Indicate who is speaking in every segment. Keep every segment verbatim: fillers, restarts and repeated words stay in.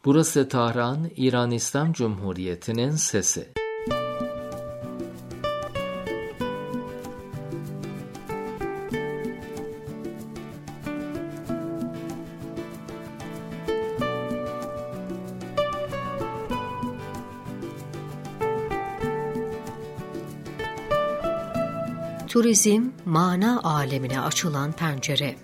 Speaker 1: Burası Tahran, İran İslam Cumhuriyeti'nin sesi.
Speaker 2: Turizm, mana alemine açılan pencere.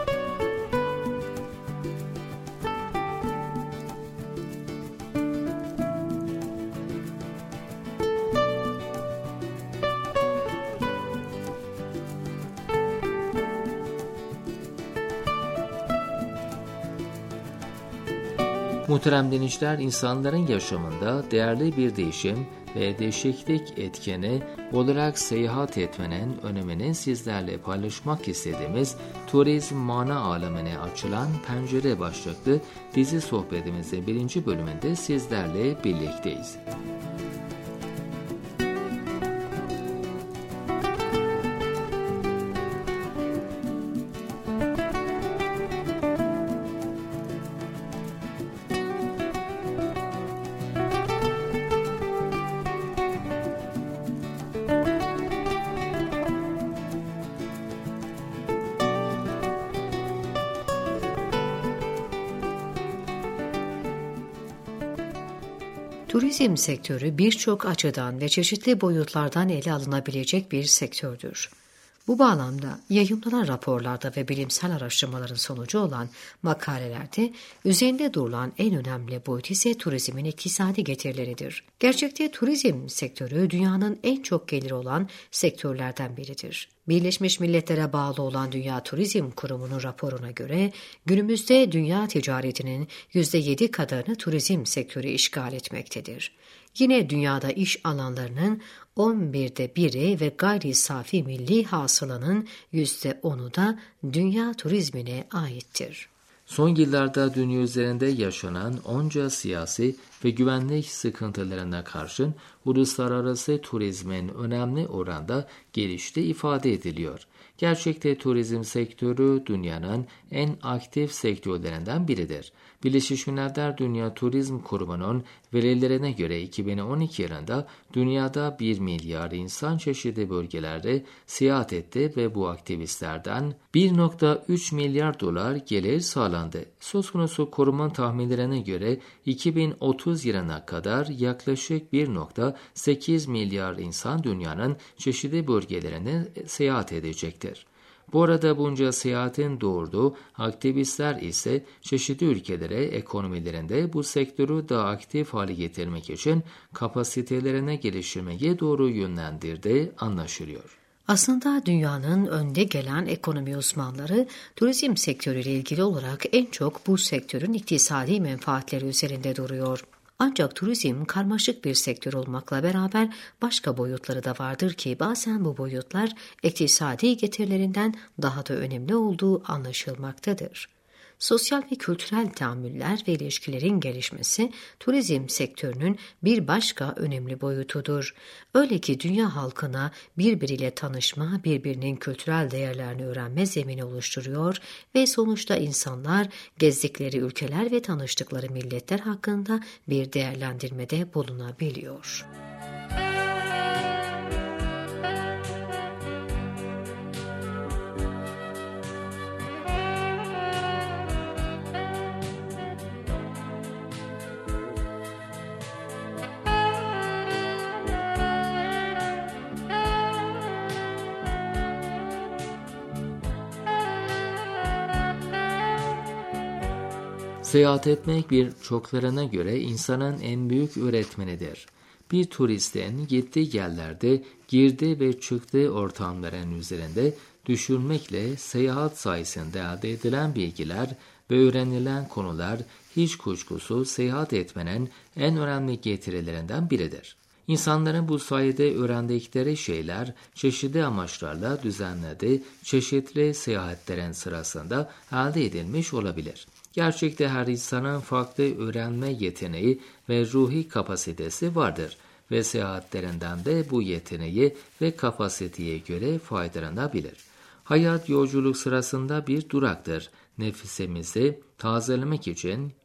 Speaker 1: Muhterem dinleyiciler, insanların yaşamında değerli bir değişim ve değişiklik etkeni olarak seyahat etmenin önemini sizlerle paylaşmak istediğimiz Turizm Mana Alemine Açılan Pencere başlıklı dizi sohbetimizin birinci bölümünde sizlerle birlikteyiz.
Speaker 2: Turizm sektörü birçok açıdan ve çeşitli boyutlardan ele alınabilecek bir sektördür. Bu bağlamda yayımlanan raporlarda ve bilimsel araştırmaların sonucu olan makalelerde üzerinde durulan en önemli boyut ise turizmin iktisadi getirileridir. Gerçekte turizm sektörü dünyanın en çok geliri olan sektörlerden biridir. Birleşmiş Milletler'e bağlı olan Dünya Turizm Kurumu'nun raporuna göre günümüzde dünya ticaretinin yüzde yedi kadarını turizm sektörü işgal etmektedir. Yine dünyada iş alanlarının on birde biri ve gayri safi milli hasılanın yüzde onu da dünya turizmine aittir.
Speaker 1: Son yıllarda dünya üzerinde yaşanan onca siyasi ve güvenlik sıkıntılarına karşın uluslararası turizmin önemli oranda geliştiği ifade ediliyor. Gerçekte turizm sektörü dünyanın en aktif sektörlerinden biridir. Birleşmiş Milletler Dünya Turizm Kurumu'nun verilerine göre iki bin on iki yılında dünyada bir milyar insan çeşitli bölgelerde seyahat etti ve bu aktivistlerden bir virgül üç milyar dolar gelir sağlandı. Söz konusu kurumun tahminlerine göre iki bin otuz yılına kadar yaklaşık bir virgül sekiz milyar insan dünyanın çeşitli bölgelerine seyahat edecektir. Bu arada bunca seyahatin doğurduğu aktivistler ise çeşitli ülkelere ekonomilerinde bu sektörü daha aktif hale getirmek için kapasitelerine geliştirmeye doğru yönlendirdiği anlaşılıyor.
Speaker 2: Aslında dünyanın önde gelen ekonomi uzmanları turizm sektörüyle ilgili olarak en çok bu sektörün iktisadi menfaatleri üzerinde duruyor. Ancak turizm karmaşık bir sektör olmakla beraber başka boyutları da vardır ki bazen bu boyutlar iktisadi getirilerinden daha da önemli olduğu anlaşılmaktadır. Sosyal ve kültürel tahammüller ve ilişkilerin gelişmesi turizm sektörünün bir başka önemli boyutudur. Öyle ki dünya halkına birbiriyle tanışma, birbirinin kültürel değerlerini öğrenme zemini oluşturuyor ve sonuçta insanlar gezdikleri ülkeler ve tanıştıkları milletler hakkında bir değerlendirmede bulunabiliyor.
Speaker 1: Seyahat etmek birçoklarına göre insanın en büyük öğretmenidir. Bir turistin gittiği yerlerde girdiği ve çıktığı ortamların üzerinde düşünmekle seyahat sayesinde elde edilen bilgiler ve öğrenilen konular hiç kuşkusuz seyahat etmenin en önemli getirilerinden biridir. İnsanların bu sayede öğrendikleri şeyler çeşitli amaçlarla düzenlediği çeşitli seyahatlerin sırasında elde edilmiş olabilir. Gerçekte her insanın farklı öğrenme yeteneği ve ruhi kapasitesi vardır ve seyahatlerinden de bu yeteneği ve kapasiteye göre faydalanabilir. Hayat yolculuk sırasında bir duraktır. Nefsimizi tazelemek için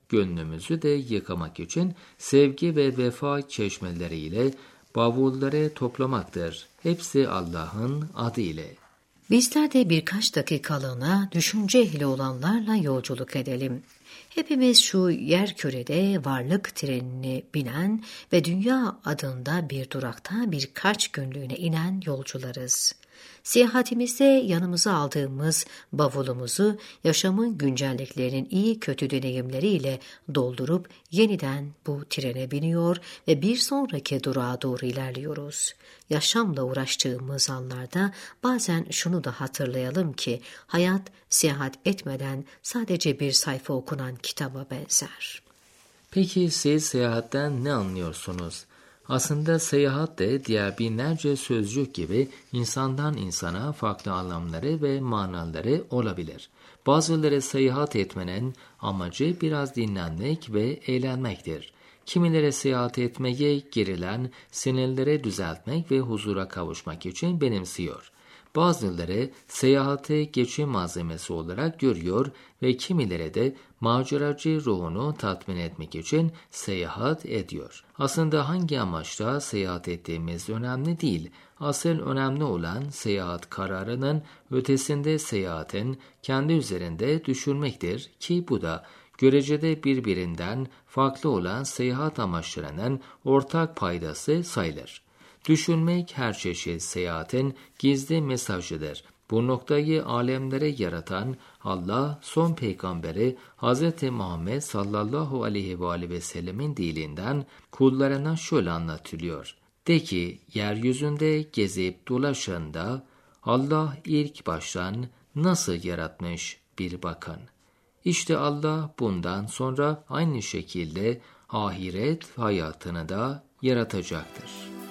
Speaker 1: gönlümüzü de yıkamak için sevgi ve vefa çeşmeleriyle bavulları toplamaktır. Hepsi Allah'ın adı ile.
Speaker 2: Bizler de birkaç dakikalığına düşünce ehli olanlarla yolculuk edelim. Hepimiz şu yerkürede varlık trenine binen ve dünya adında bir durakta birkaç günlüğüne inen yolcularız. Seyahatimizde yanımıza aldığımız bavulumuzu yaşamın güncelliklerinin iyi kötü deneyimleriyle doldurup yeniden bu trene biniyor ve bir sonraki durağa doğru ilerliyoruz. Yaşamla uğraştığımız anlarda bazen şunu da hatırlayalım ki hayat seyahat etmeden sadece bir sayfa okunan kitaba benzer.
Speaker 1: Peki siz seyahatten ne anlıyorsunuz? Aslında seyahat de diğer binlerce sözcük gibi insandan insana farklı anlamları ve manaları olabilir. Bazıları seyahat etmenin amacı biraz dinlenmek ve eğlenmektir. Kimileri seyahat etmeyi gerilen sinirleri düzeltmek ve huzura kavuşmak için benimsiyor. Bazıları seyahati geçim malzemesi olarak görüyor ve kimileri de maceracı ruhunu tatmin etmek için seyahat ediyor. Aslında hangi amaçla seyahat ettiğimiz önemli değil. Asıl önemli olan seyahat kararının ötesinde seyahatin kendi üzerinde düşünmektir ki bu da görecede birbirinden farklı olan seyahat amaçlarının ortak paydası sayılır. Düşünmek her çeşit seyahatin gizli mesajıdır. Bu noktayı alemlere yaratan Allah son peygamberi Hz. Muhammed sallallahu aleyhi ve aleyhi ve sellemin dilinden kullarına şöyle anlatılıyor. De ki yeryüzünde gezip dolaşanda Allah ilk baştan nasıl yaratmış bir bakın. İşte Allah bundan sonra aynı şekilde ahiret hayatını da yaratacaktır.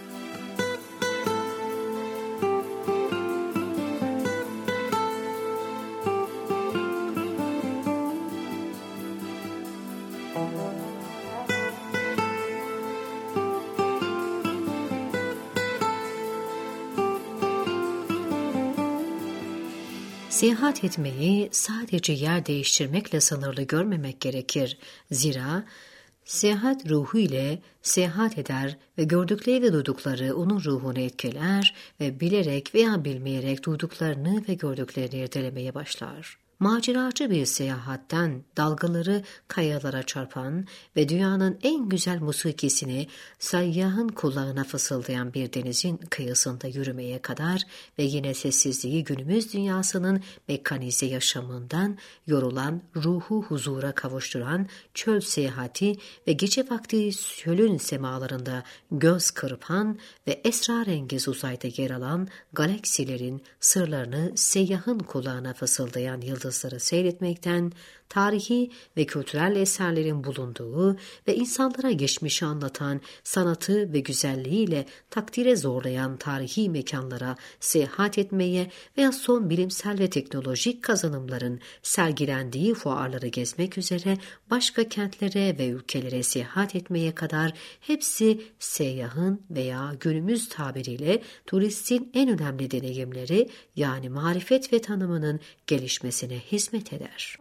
Speaker 2: Seyahat etmeyi sadece yer değiştirmekle sınırlı görmemek gerekir. Zira seyahat ruhu ile seyahat eder ve gördükleri ve duydukları onun ruhunu etkiler ve bilerek veya bilmeyerek duyduklarını ve gördüklerini irdelemeye başlar. Maceracı bir seyahatten dalgaları kayalara çarpan ve dünyanın en güzel musikisini seyyahın kulağına fısıldayan bir denizin kıyısında yürümeye kadar ve yine sessizliği günümüz dünyasının mekanize yaşamından yorulan ruhu huzura kavuşturan çöl seyahati ve gece vakti çölün semalarında göz kırpan ve esrarengiz uzayda yer alan galaksilerin sırlarını seyyahın kulağına fısıldayan yıldız seyretmekten, tarihi ve kültürel eserlerin bulunduğu ve insanlara geçmişi anlatan sanatı ve güzelliğiyle takdire zorlayan tarihi mekanlara seyahat etmeye veya son bilimsel ve teknolojik kazanımların sergilendiği fuarları gezmek üzere başka kentlere ve ülkelere seyahat etmeye kadar hepsi seyyahın veya günümüz tabiriyle turistin en önemli deneyimleri yani marifet ve tanımının gelişmesine hizmet eder.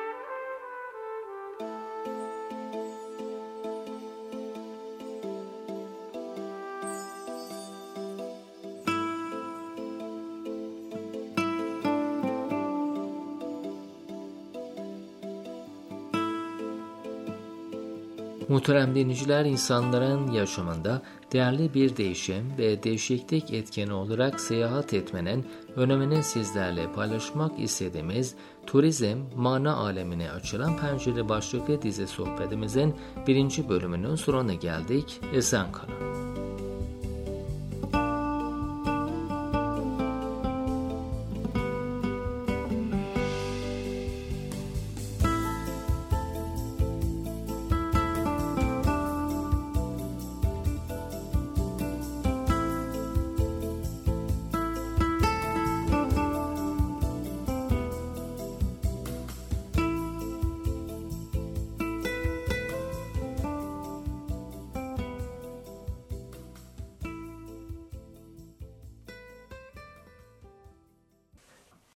Speaker 1: Muhterem dinleyiciler, insanların yaşamında değerli bir değişim ve değişiklik etkeni olarak seyahat etmenin önemini sizlerle paylaşmak istediğimiz Turizm, Mana Alemine Açılan Pencere başlıklı dizi sohbetimizin birinci bölümünün sonuna geldik. Esen kalın.